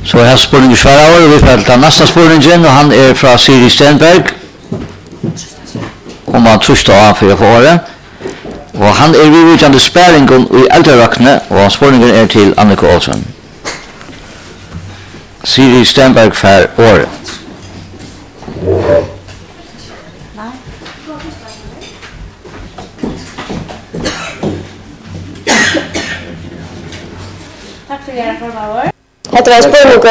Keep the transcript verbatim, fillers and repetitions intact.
Så jeg har spurning svaret, og vi får ta næsta spurningen, og han er fra Siri Stenberg. Om han trusste av for å få året. Og han er vidtjande spæringen i eldrerakne, og spurningen er til Annika Olsen. Siri Stenberg for året. Takk for dere for meg år. Hette var spørsmål